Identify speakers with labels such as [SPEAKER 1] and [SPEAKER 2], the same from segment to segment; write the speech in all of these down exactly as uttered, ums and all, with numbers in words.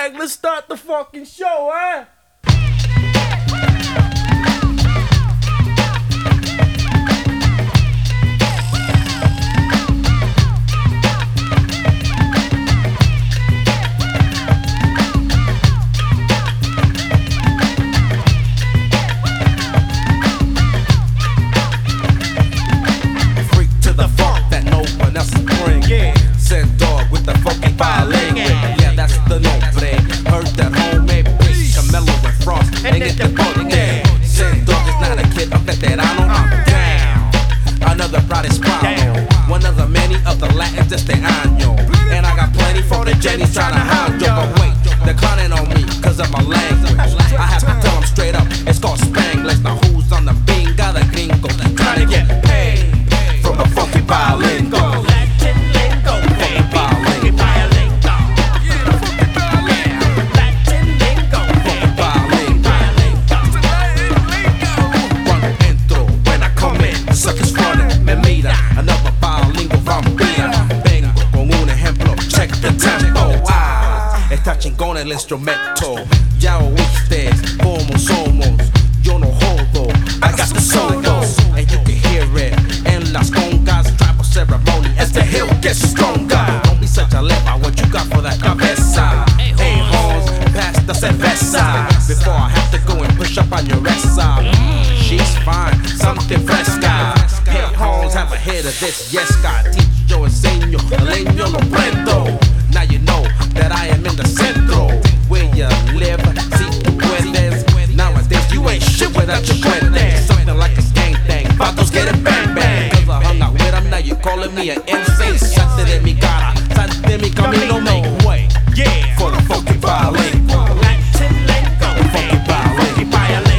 [SPEAKER 1] Alright, let's start the fucking show, huh? One of the many of the Latins de este año. And I got plenty for the Jennies tryna hound yo. But wait, they're clowning on me cause of my language. I have to tell them straight up, it's called Spanglish. Now who's on the binga? The gringo trying to get paid from the funky biolingo. Latin lingo, baby, funky biolingo. Yeah, the funky biolingo. Latin lingo, funky biolingo. Cuando entro, when I come in, the suckers running, me mira. Another bilingual vampira. Vengo con un ejemplo, check the tempo. Ah, está chingón el instrumento. Ya oíste como somos. Yo no jodo, I got the solos. And you can hear it en las congas. Tribal ceremony as the hill gets stronger. Don't be such a leper, what you got for that cabeza? Hey, hoes, pass the cerveza. Before I have to go and push up on your esa. She's fine, something fresca. Hey, hoes, have a hit of this, yes, God. Teach yo enseño, leño lo prendo. Now you know that I am in the centro. Where you live, si tú puedes. Nowadays you ain't shit without your puentes. Something like a gang thing, vatos get it bang bang. Cause I hung out with them, now you calling me an insane. Salte de mi cara, salte de mi camino, make way. Yeah, for the funky violin. Latin lingo, funky violin. Funky violin.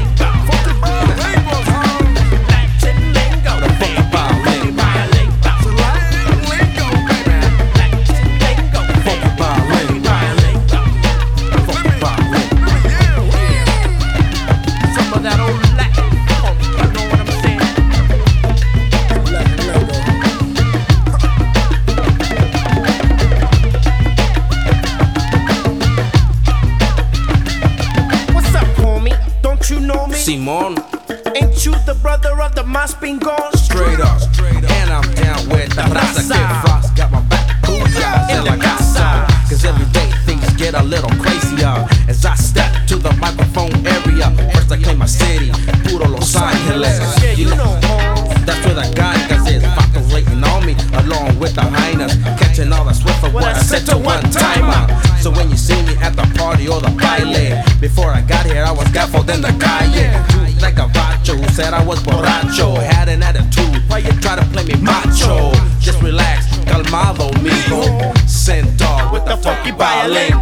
[SPEAKER 1] Simon,
[SPEAKER 2] ain't you the brother of the Mas Pingon?
[SPEAKER 1] Straight up, and I'm down with the raza. Get frost, got my back, booyah, in la casa. Cause every day things get a little crazier. As I step to the microphone area, first I claim my city, puro Los Angeles.
[SPEAKER 2] Yeah, you know,
[SPEAKER 1] that's where the gangas is, vatos waiting on me, along with the hyenas, catching all the swift of what I said to one timer. So when you see me at the party or the baile, before I got here I was gaffled in the calle. Dude like a vacho who said I was borracho, had an attitude, why you try to play me macho? Just relax, calmado, mijo. Centaur with the funky violin.